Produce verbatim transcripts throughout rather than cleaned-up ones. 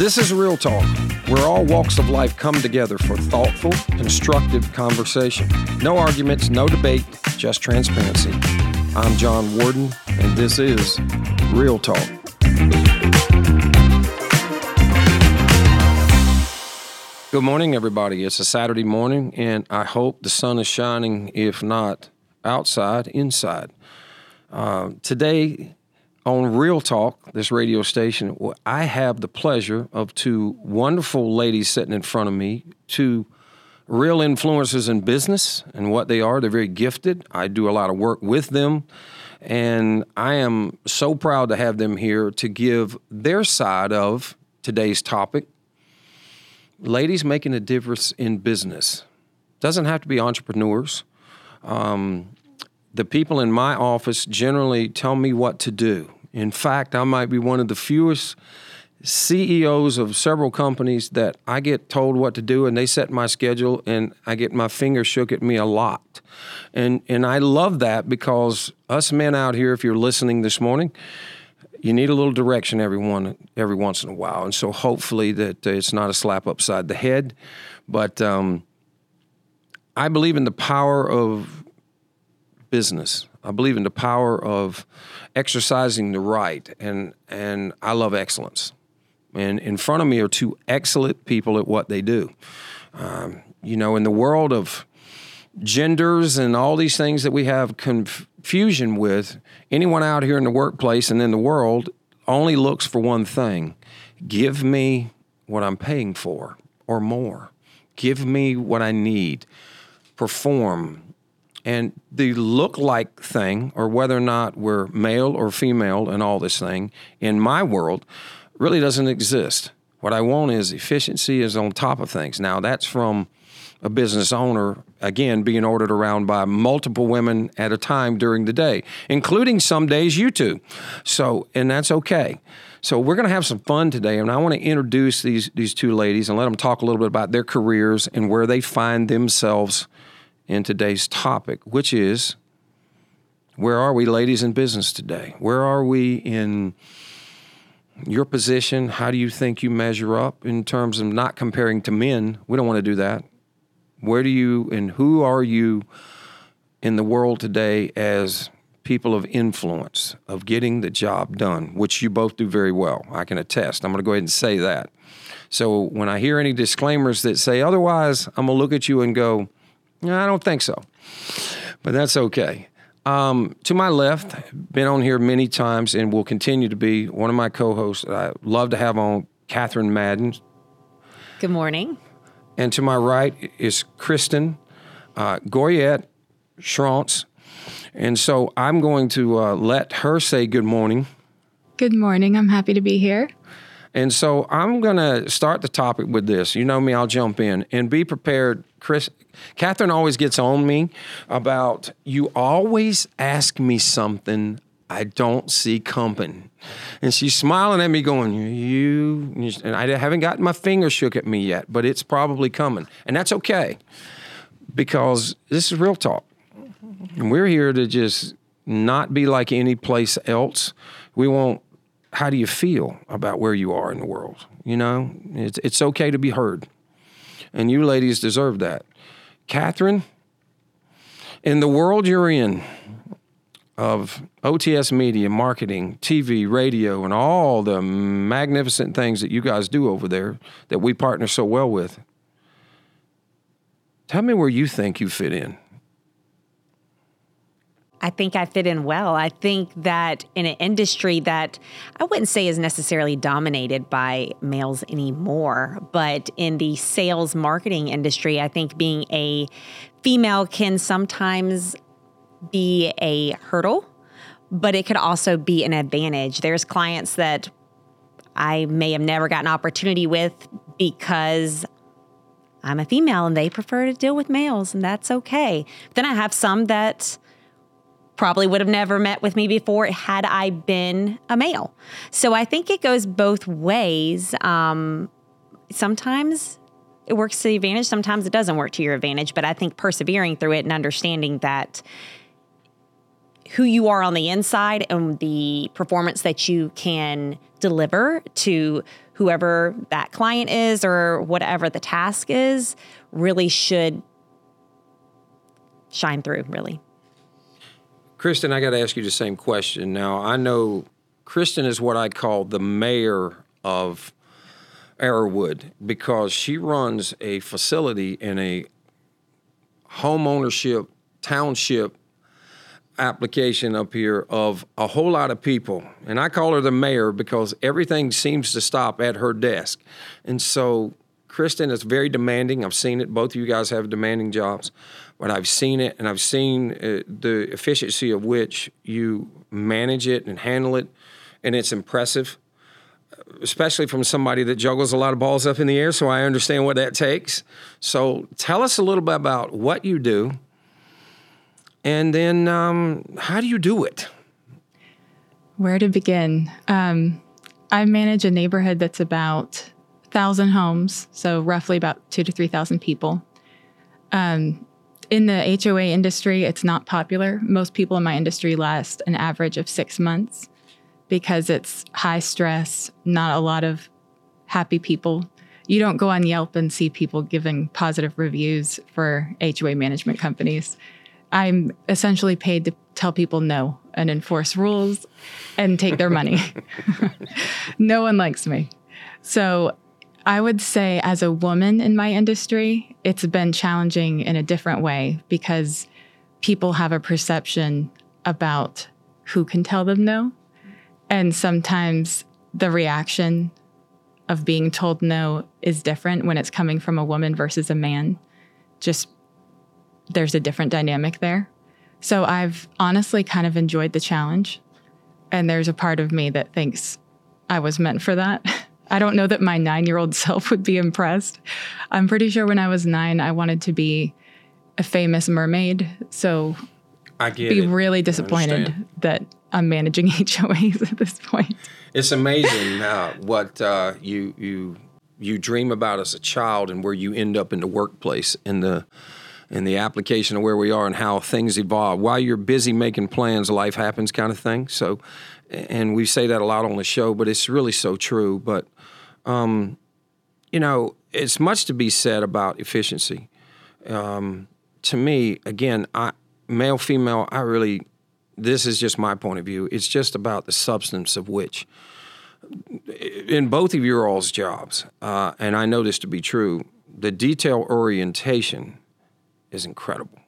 This is Real Talk, where all walks of life come together for thoughtful, constructive conversation. No arguments, no debate, just transparency. I'm John Warden, and this is Real Talk. Good morning, everybody. It's a Saturday morning, and I hope the sun is shining, if not outside, inside. Uh, today, on Real Talk, this radio station, I have the pleasure of two wonderful ladies sitting in front of me, two real influencers in business and what they are. They're very gifted. I do a lot of work with them, and I am so proud to have them here to give their side of today's topic. Ladies making a difference in business. Doesn't have to be entrepreneurs. Um, the people in my office generally tell me what to do. In fact, I might be one of the fewest C E Os of several companies that I get told what to do, and they set my schedule, and I get my finger shook at me a lot. And and I love that, because us men out here, if you're listening this morning, you need a little direction every one, every once in a while. And so hopefully that uh, it's not a slap upside the head. But um, I believe in the power of business. I believe in the power of exercising the right. And, and I love excellence. And in front of me are two excellent people at what they do. Um, you know, in the world of genders and all these things that we have confusion with, anyone out here in the workplace and in the world only looks for one thing. Give me what I'm paying for or more. Give me what I need. Perform. And the look-like thing, or whether or not we're male or female and all this thing, in my world, really doesn't exist. What I want is efficiency is on top of things. Now, that's from a business owner, again, being ordered around by multiple women at a time during the day, including some days you two. So, and that's okay. So we're going to have some fun today, and I want to introduce these these two ladies and let them talk a little bit about their careers and where they find themselves in today's topic, which is, where are we, ladies, in business today? Where are we in your position? How do you think you measure up in terms of not comparing to men? We don't want to do that. Where do you and who are you in the world today as people of influence, of getting the job done, which you both do very well. I can attest. I'm going to go ahead and say that. So when I hear any disclaimers that say otherwise, I'm going to look at you and go, no, I don't think so. But that's okay. Um, to my left, been on here many times and will continue to be one of my co-hosts that I love to have on, Catherine Madden. Good morning. And to my right is Kristen uh, Goyette Schrantz. And so I'm going to uh, let her say good morning. Good morning. I'm happy to be here. And so I'm going to start the topic with this. You know me, I'll jump in. And be prepared. Chris, Catherine always gets on me about, you always ask me something I don't see coming. And she's smiling at me going, you, and I haven't gotten my finger shook at me yet, but it's probably coming. And that's okay, because this is Real Talk. And we're here to just not be like any place else. We want, how do you feel about where you are in the world? You know, it's, it's okay to be heard. And you ladies deserve that. Catherine, in the world you're in, of O T S media, marketing, T V, radio, and all the magnificent things that you guys do over there that we partner so well with, tell me where you think you fit in. I think I fit in well. I think that in an industry that I wouldn't say is necessarily dominated by males anymore, but in the sales marketing industry, I think being a female can sometimes be a hurdle, but it could also be an advantage. There's clients that I may have never gotten an opportunity with because I'm a female and they prefer to deal with males, and that's okay. Then I have some that probably would have never met with me before had I been a male. So I think it goes both ways. Um, sometimes it works to the advantage, sometimes it doesn't work to your advantage, but I think persevering through it and understanding that who you are on the inside and the performance that you can deliver to whoever that client is or whatever the task is really should shine through, really. Kristen, I got to ask you the same question. Now, I know Kristen is what I call the mayor of Arrowwood because she runs a facility in a home ownership township application up here of a whole lot of people. And I call her the mayor because everything seems to stop at her desk. And so Kristen is very demanding. I've seen it. Both of you guys have demanding jobs. But I've seen it, and I've seen uh, the efficiency of which you manage it and handle it, and it's impressive, especially from somebody that juggles a lot of balls up in the air, so I understand what that takes. So tell us a little bit about what you do, and then um, how do you do it? Where to begin? Um, I manage a neighborhood that's about one thousand homes, so roughly about two to three thousand people. Um, in the H O A industry, it's not popular. Most people in my industry last an average of six months because it's high stress, not a lot of happy people. You don't go on Yelp and see people giving positive reviews for H O A management companies. I'm essentially paid to tell people no and enforce rules and take their money. No one likes me. So I would say as a woman in my industry, it's been challenging in a different way because people have a perception about who can tell them no. And sometimes the reaction of being told no is different when it's coming from a woman versus a man. Just there's a different dynamic there. So I've honestly kind of enjoyed the challenge. And there's a part of me that thinks I was meant for that. I don't know that my nine-year-old self would be impressed. I'm pretty sure when I was nine, I wanted to be a famous mermaid. So I get be it. really disappointed that I'm managing H O As at this point. It's amazing uh, what uh, you you you dream about as a child and where you end up in the workplace, in the in the application of where we are and how things evolve. While you're busy making plans, life happens kind of thing. So, and we say that a lot on the show, but it's really so true. But, um, you know, it's much to be said about efficiency. Um, to me, again, I, male, female, I really, this is just my point of view. It's just about the substance of which, in both of your all's jobs, uh, and I know this to be true, the detail orientation is incredible.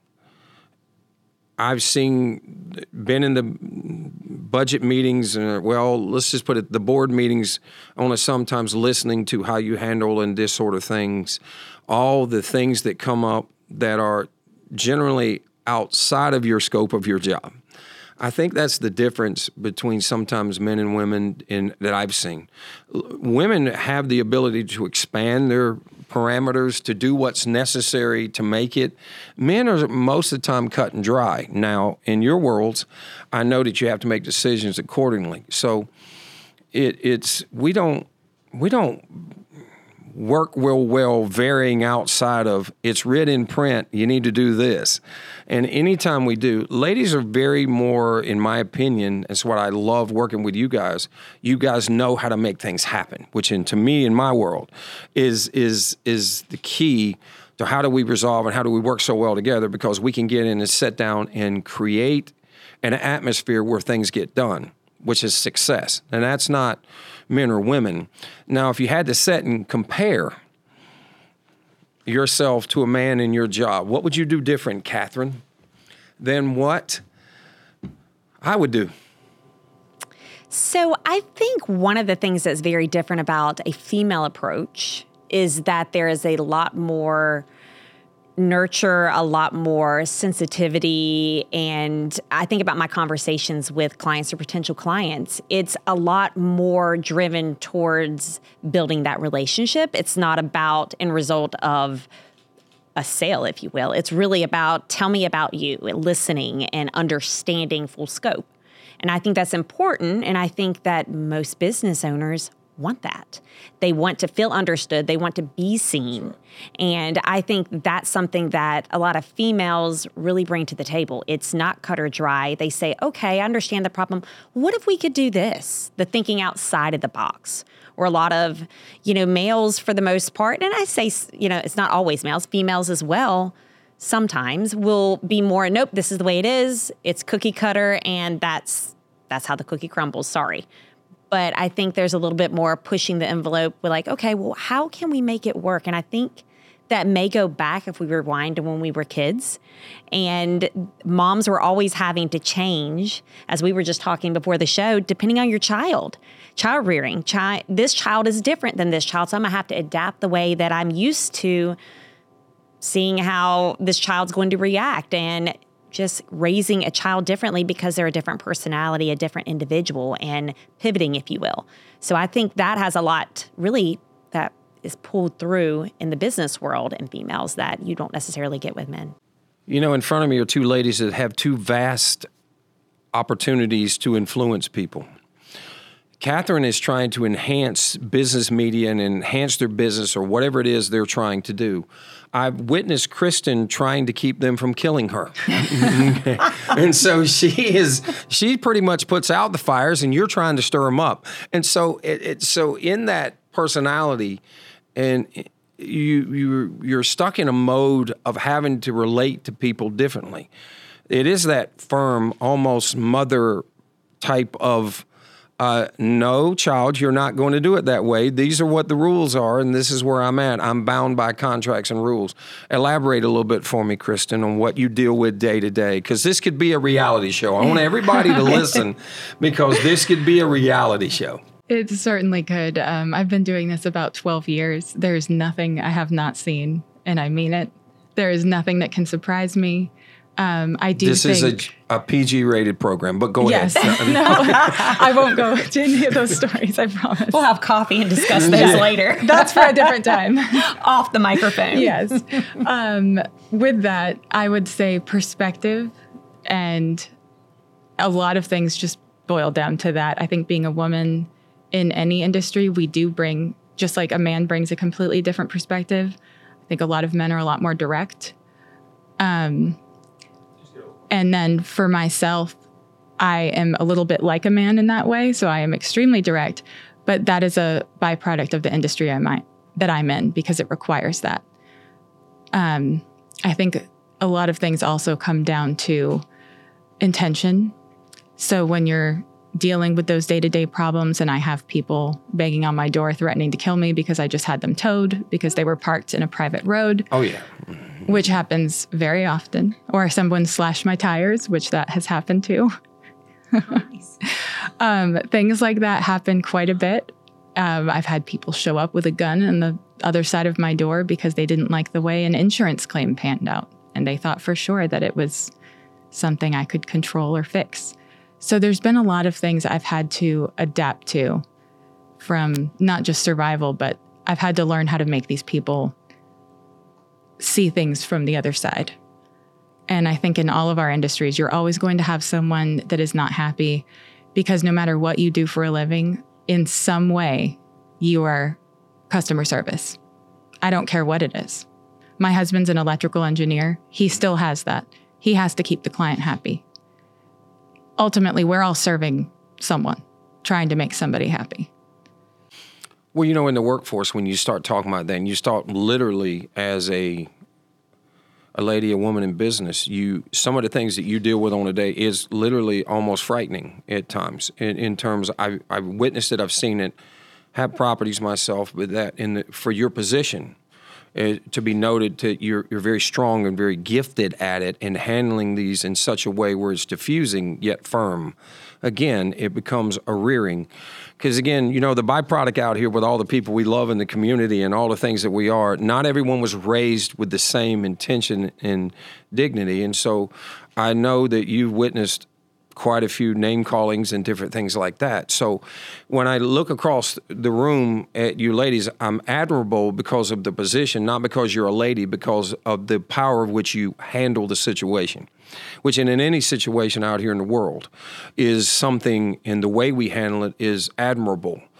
I've seen, been in the budget meetings, and well, let's just put it, the board meetings, only sometimes listening to how you handle and this sort of things, all the things that come up that are generally outside of your scope of your job. I think that's the difference between sometimes men and women in that I've seen. Women have the ability to expand their parameters, to do what's necessary to make it. Men are most of the time cut and dry. Now, in your worlds, I know that you have to make decisions accordingly. So it, it's we don't we don't work real well varying outside of it's written in print, you need to do this. And anytime we do, ladies are very more, in my opinion, that's what I love working with you guys. You guys know how to make things happen, which in, to me, in my world, is is is the key to how do we resolve and how do we work so well together, because we can get in and sit down and create an atmosphere where things get done, which is success. And that's not men or women. Now, if you had to sit and compare yourself to a man in your job, what would you do different, Catherine, than what I would do? So I think one of the things that's very different about a female approach is that there is a lot more nurture, a lot more sensitivity. And I think about my conversations with clients or potential clients, it's a lot more driven towards building that relationship. It's not about end result of a sale, if you will. It's really about tell me about you, listening and understanding full scope. And I think that's important. And I think that most business owners want that. They want to feel understood. They want to be seen. And I think that's something that a lot of females really bring to the table. It's not cut or dry. They say, okay, I understand the problem. What if we could do this? The thinking outside of the box. Or a lot of, you know, males for the most part, and I say, you know, it's not always males, females as well, sometimes will be more, nope, this is the way it is. It's cookie cutter, and that's that's how the cookie crumbles. Sorry. But I think there's a little bit more pushing the envelope. We're like, okay, well, how can we make it work? And I think that may go back if we rewind to when we were kids. And moms were always having to change, as we were just talking before the show, depending on your child. Child rearing. Child, this child is different than this child, so I'm going to have to adapt the way that I'm used to seeing how this child's going to react, and just raising a child differently because they're a different personality, a different individual, and pivoting, if you will. So I think that has a lot, really, that is pulled through in the business world in females that you don't necessarily get with men. You know, in front of me are two ladies that have two vast opportunities to influence people. Catherine is trying to enhance business media and enhance their business or whatever it is they're trying to do. I've witnessed Kristen trying to keep them from killing her. And so she is, she pretty much puts out the fires and you're trying to stir them up. And so it, it so in that personality, and you, you, you're stuck in a mode of having to relate to people differently. It is that firm, almost mother type of, Uh, no, child, you're not going to do it that way. These are what the rules are, and this is where I'm at. I'm bound by contracts and rules. Elaborate a little bit for me, Kristen, on what you deal with day to day, because this could be a reality show. I want everybody to listen, because this could be a reality show. It certainly could. Um, I've been doing this about twelve years. There's nothing I have not seen, and I mean it. There is nothing that can surprise me. Um, I do this think... is a, a P G-rated program, but go yes. ahead. No, I won't go into any of those stories, I promise. We'll have coffee and discuss those Yeah. later. That's for a different time. Off the microphone. Yes. Um, with that, I would say perspective, and a lot of things just boil down to that. I think being a woman in any industry, we do bring, just like a man brings a completely different perspective. I think a lot of men are a lot more direct. Um, and then for myself, I am a little bit like a man in that way. So I am extremely direct, but that is a byproduct of the industry I might, that I'm in, because it requires that. Um, I think a lot of things also come down to intention. So when you're dealing with those day-to-day problems, and I have people banging on my door threatening to kill me because I just had them towed because they were parked in a private road. Oh, yeah. Which happens very often. Or someone slashed my tires, which that has happened too. Nice. um, things like that happen quite a bit. Um, I've had people show up with a gun on the other side of my door because they didn't like the way an insurance claim panned out. And they thought for sure that it was something I could control or fix. So there's been a lot of things I've had to adapt to, from not just survival, but I've had to learn how to make these people see things from the other side. And I think in all of our industries, you're always going to have someone that is not happy, because no matter what you do for a living, in some way, you are customer service. I don't care what it is. My husband's an electrical engineer. He still has that. He has to keep the client happy. Ultimately, we're all serving someone, trying to make somebody happy. Well, you know, in the workforce, when you start talking about that, and you start literally as a a lady, a woman in business, you some of the things that you deal with on a day is literally almost frightening at times. In, in terms, I, I've witnessed it, I've seen it, have properties myself, but that in the, for your position, uh, to be noted, that you're you're very strong and very gifted at it, and handling these in such a way where it's diffusing yet firm. Again, it becomes a rearing. Because again, you know, the byproduct out here with all the people we love in the community and all the things that we are, not everyone was raised with the same intention and dignity. And so I know that you've witnessed quite a few name callings and different things like that. So when I look across the room at you ladies, I'm admirable because of the position, not because you're a lady, because of the power of which you handle the situation, which in, in any situation out here in the world is something, and the way we handle it is admirable.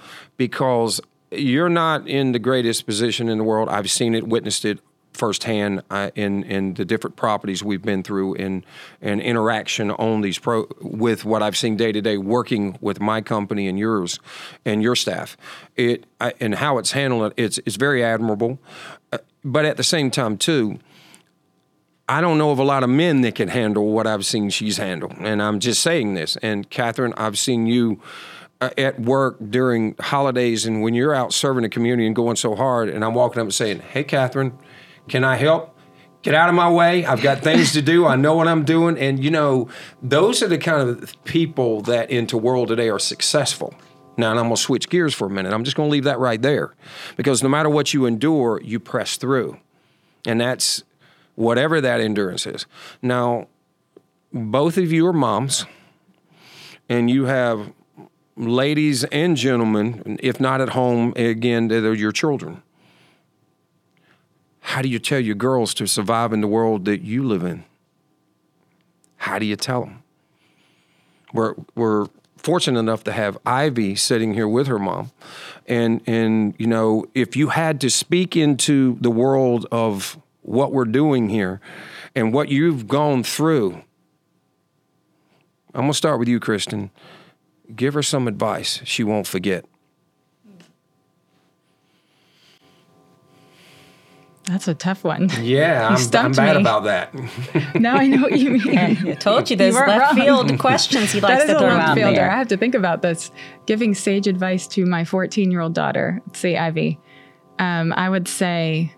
because you're not in the greatest position in the world. I've seen it, witnessed it firsthand uh, in in the different properties we've been through and and interaction on these pro with what I've seen day to day working with my company and yours and your staff. It I, and how it's handled. It's it's very admirable, uh, but at the same time too, I don't know of a lot of men that can handle what I've seen she's handled. And I'm just saying this. And Catherine, I've seen you uh, at work during holidays and when you're out serving the community and going so hard. And I'm walking up and saying, "Hey, Catherine, can I help? Get out of my way. I've got things to do. I know what I'm doing." And, you know, those are the kind of people that in the world today are successful. Now, and I'm going to switch gears for a minute. I'm just going to leave that right there. Because no matter what you endure, you press through. And that's whatever that endurance is. Now, both of you are moms, and you have ladies and gentlemen, if not at home, again, they're your children. How do you tell your girls to survive in the world that you live in? How do you tell them? We're, we're fortunate enough to have Ivy sitting here with her mom. And, and, you know, if you had to speak into the world of what we're doing here and what you've gone through, I'm going to start with you, Kristen. Give her some advice she won't forget. That's a tough one. Yeah, I'm, I'm bad me. about that. Now I know what you mean. I told you those you left wrong. field questions he likes that to throw out fielder. there. I have to think about this. Giving sage advice to my fourteen-year-old daughter, let's say Ivy, um, I would say,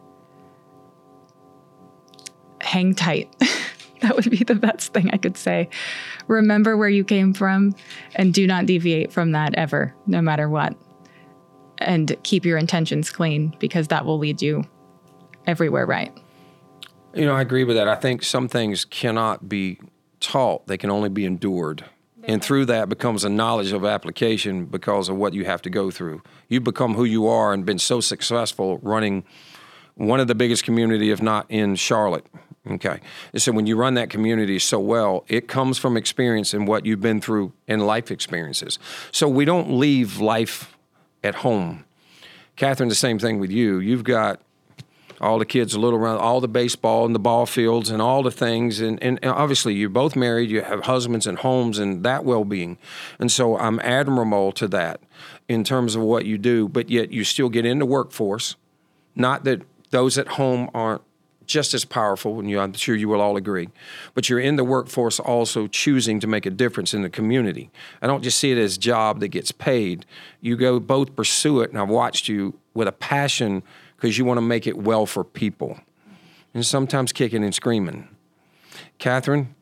hang tight. That would be the best thing I could say. Remember where you came from and do not deviate from that ever, no matter what. And keep your intentions clean, because that will lead you everywhere right. You know, I agree with that. I think some things cannot be taught. They can only be endured. And through that becomes a knowledge of application because of what you have to go through. You've become who you are and been so successful running one of the biggest community, if not in Charlotte. Okay. And so when you run that community so well, it comes from experience and what you've been through in life experiences. So we don't leave life at home. Catherine, the same thing with you. You've got all the kids a little around, all the baseball and the ball fields and all the things. And, and obviously you're both married, you have husbands and homes and that well-being. And so I'm admirable to that in terms of what you do, but yet you still get in the workforce. Not that those at home aren't just as powerful, and you, I'm sure you will all agree, but you're in the workforce also choosing to make a difference in the community. I don't just see it as a job that gets paid. You go both pursue it, and I've watched you with a passion because you want to make it well for people, and sometimes kicking and screaming. Catherine?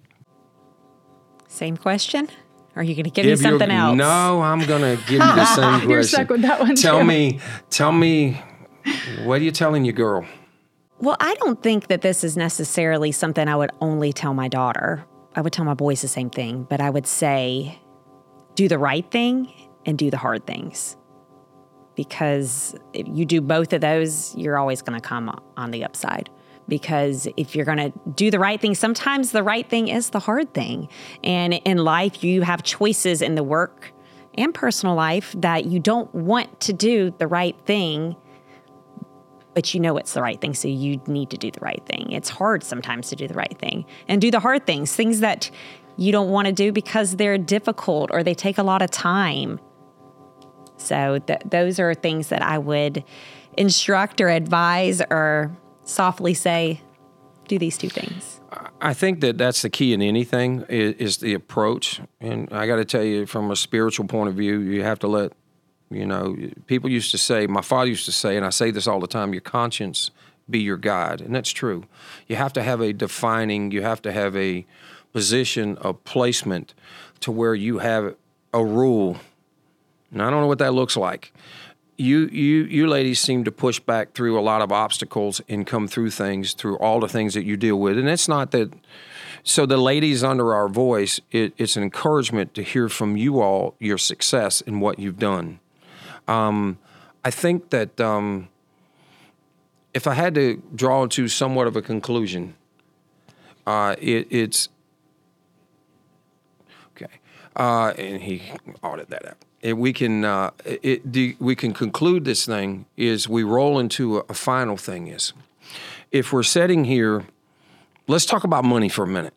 Same question? Or are you going to give, give me something your, else? No, I'm going to give you the same question. You're stuck with that one, Tell too. me, tell me, what are you telling your girl? Well, I don't think that this is necessarily something I would only tell my daughter. I would tell my boys the same thing, but I would say do the right thing and do the hard things. Because if you do both of those, you're always going to come on the upside. Because if you're going to do the right thing, sometimes the right thing is the hard thing. And in life, you have choices in the work and personal life that you don't want to do the right thing, but you know it's the right thing, so you need to do the right thing. It's hard sometimes to do the right thing and do the hard things, things that you don't want to do because they're difficult or they take a lot of time. So th- those are things that I would instruct or advise or softly say, do these two things. I think that that's the key in anything is, is the approach. And I got to tell you, from a spiritual point of view, you have to let You know, people used to say, my father used to say, and I say this all the time, your conscience be your guide. And that's true. You have to have a defining, you have to have a position of placement to where you have a rule. And I don't know what that looks like. You, you, you ladies seem to push back through a lot of obstacles and come through things, through all the things that you deal with. And it's not that, so the ladies under our voice, it, it's an encouragement to hear from you all your success and what you've done. Um, I think that um, if I had to draw to somewhat of a conclusion, uh, it, it's okay. Uh, and he audit that out. it, we can uh, it, the, we can conclude this thing is we roll into a, a final thing is, if we're sitting here, let's talk about money for a minute.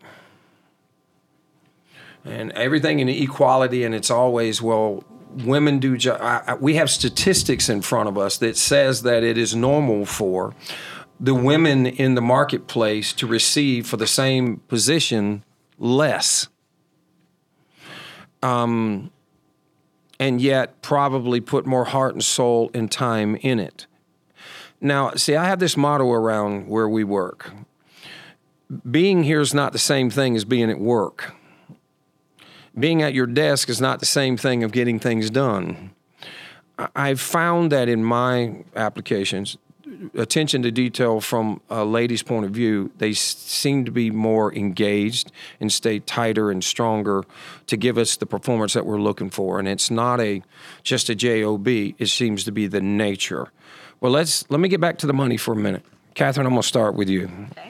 And everything in equality, and it's always, well, women do, jo- I, I, we have statistics in front of us that says that it is normal for the women in the marketplace to receive for the same position less. Um, and yet probably put more heart and soul and time in it. Now, see, I have this motto around where we work. Being here is not the same thing as being at work. Being at your desk is not the same thing of getting things done. I've found that in my applications, attention to detail from a lady's point of view, they s- seem to be more engaged and stay tighter and stronger to give us the performance that we're looking for. And it's not a just a job. It seems to be the nature. Well, let's let me get back to the money for a minute. Catherine, I'm going to start with you. Okay.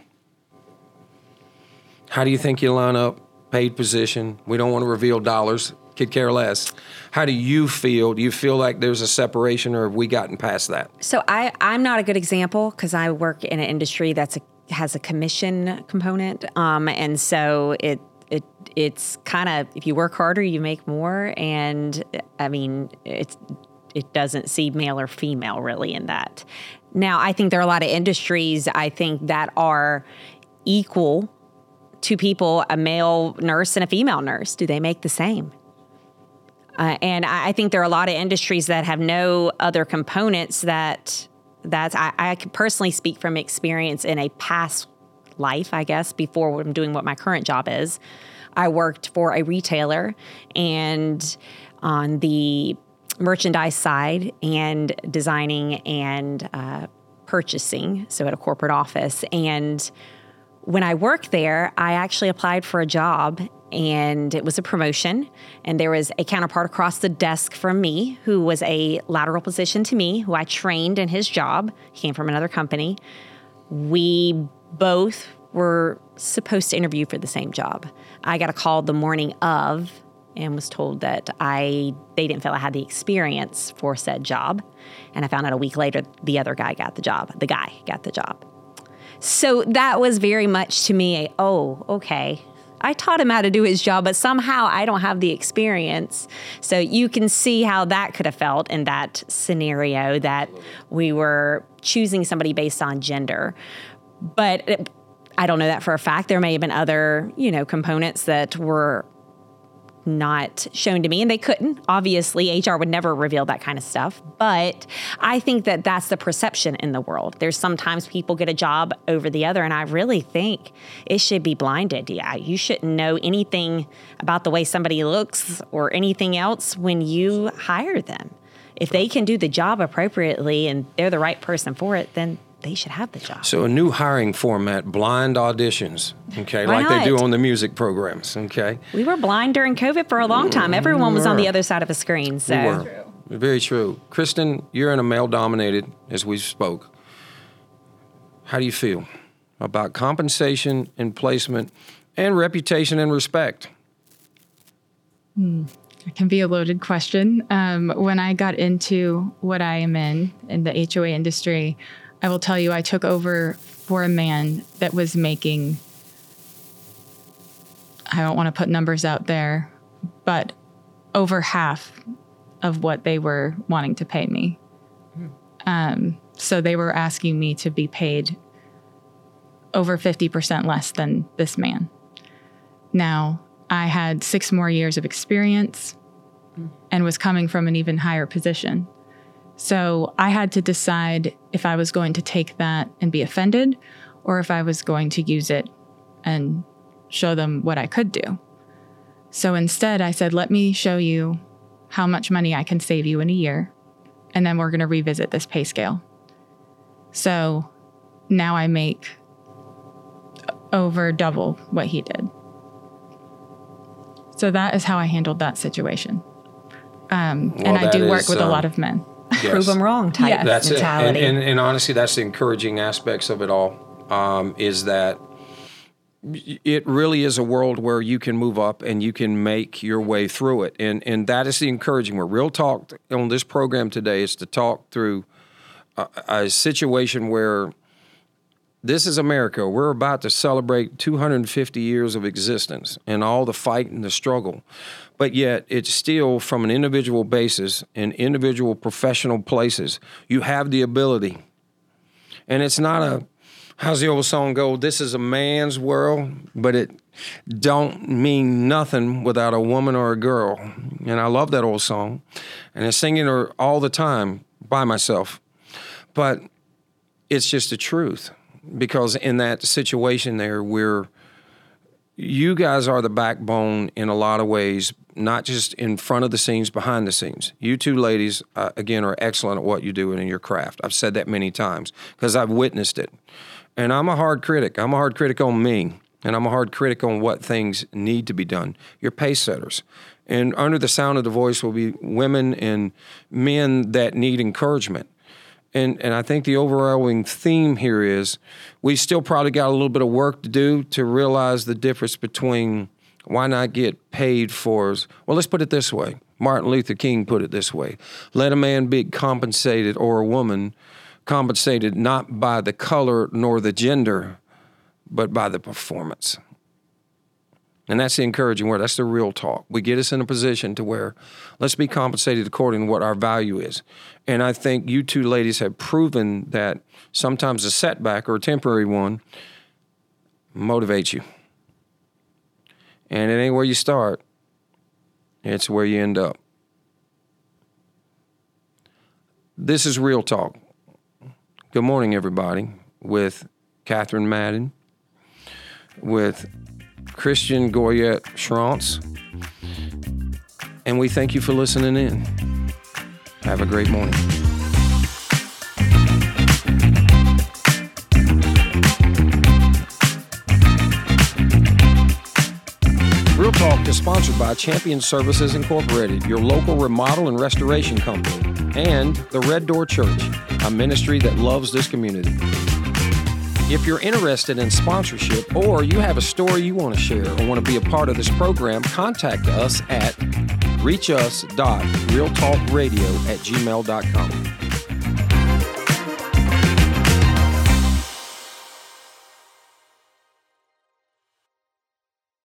How do you think you line up? Paid position. We don't want to reveal dollars. Could care less. How do you feel? Do you feel like there's a separation, or have we gotten past that? So I, I'm not a good example because I work in an industry that's a, has a commission component, um, and so it it it's kind of, if you work harder, you make more, and I mean it's it doesn't see male or female really in that. Now I think there are a lot of industries I think that are equal to people, a male nurse and a female nurse. Do they make the same? Uh, and I, I think there are a lot of industries that have no other components that that's, I, I can personally speak from experience in a past life, I guess, before I'm doing what my current job is. I worked for a retailer and on the merchandise side and designing and uh, purchasing, so at a corporate office. And when I worked there, I actually applied for a job, and it was a promotion, and there was a counterpart across the desk from me who was a lateral position to me, who I trained in his job. He came from another company. We both were supposed to interview for the same job. I got a call the morning of and was told that I they didn't feel I had the experience for said job, and I found out a week later the other guy got the job. The guy got the job. So that was very much to me a, oh, okay. I taught him how to do his job, but somehow I don't have the experience. So you can see how that could have felt in that scenario, that we were choosing somebody based on gender. But it, I don't know that for a fact. There may have been other, you know, components that were not shown to me, and they couldn't. Obviously, H R would never reveal that kind of stuff. But I think that that's the perception in the world. There's sometimes people get a job over the other, and I really think it should be blinded. Yeah, you shouldn't know anything about the way somebody looks or anything else when you hire them. If they can do the job appropriately and they're the right person for it, then they should have the job. So a new hiring format, blind auditions, okay, Why like not? they do on the music programs, okay? We were blind during COVID for a long time. Everyone was on the other side of a screen. So. We were. True. Very true. Kristen, you're in a male-dominated, as we spoke. How do you feel about compensation and placement and reputation and respect? Hmm. It can be a loaded question. Um, when I got into what I am in, in the H O A industry, I will tell you, I took over for a man that was making, I don't want to put numbers out there, but over half of what they were wanting to pay me. Hmm. Um, so they were asking me to be paid over fifty percent less than this man. Now, I had six more years of experience hmm. and was coming from an even higher position. So I had to decide if I was going to take that and be offended, or if I was going to use it and show them what I could do. So instead, I said, let me show you how much money I can save you in a year, and then we're going to revisit this pay scale. So now I make over double what he did. So that is how I handled that situation. Um, well, and I do work is, with um, a lot of men. Yes. Prove them wrong type Yes. That's mentality. it. And, and, and honestly, that's the encouraging aspects of it all, um, is that it really is a world where you can move up and you can make your way through it. And and that is the encouraging word. Real Talk on this program today is to talk through a, a situation where this is America. We're about to celebrate two hundred fifty years of existence and all the fight and the struggle. But yet it's still, from an individual basis, in individual professional places, you have the ability. And it's not a, how's the old song go? This is a man's world, but it don't mean nothing without a woman or a girl. And I love that old song. And I sing it all the time by myself. But it's just the truth. Because in that situation there, we're, you guys are the backbone in a lot of ways, not just in front of the scenes, behind the scenes. You two ladies, uh, again, are excellent at what you do and in your craft. I've said that many times because I've witnessed it. And I'm a hard critic. I'm a hard critic on me, and I'm a hard critic on what things need to be done. You're pace setters. And under the sound of the voice will be women and men that need encouragement. And and I think the overwhelming theme here is we still probably got a little bit of work to do to realize the difference between why not get paid for, well, let's put it this way. Martin Luther King put it this way. Let a man be compensated, or a woman compensated, not by the color nor the gender, but by the performance. And that's the encouraging word. That's the real talk. We get us in a position to where let's be compensated according to what our value is. And I think you two ladies have proven that sometimes a setback or a temporary one motivates you. And it ain't where you start. It's where you end up. This is Real Talk. Good morning, everybody, with Catherine Madden, with Christian Goyette Schrantz, and we thank you for listening in. Have a great morning. Real Talk is sponsored by Champion Services Incorporated, your local remodel and restoration company, and the Red Door Church, a ministry that loves this community. If you're interested in sponsorship, or you have a story you want to share or want to be a part of this program, contact us at reach us dot real talk radio at gmail dot com.